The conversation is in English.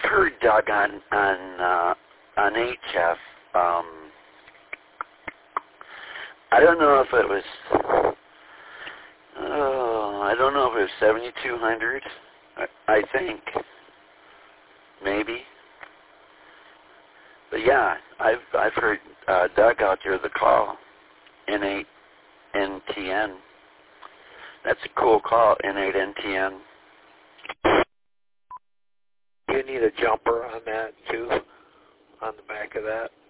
I've heard Doug on HF. I don't know if it was. I don't know if it was 7,200. I think maybe. But yeah, I've heard Doug out there the call N8NTN. That's a cool call, N8NTN. You need a jumper on that too, on the back of that.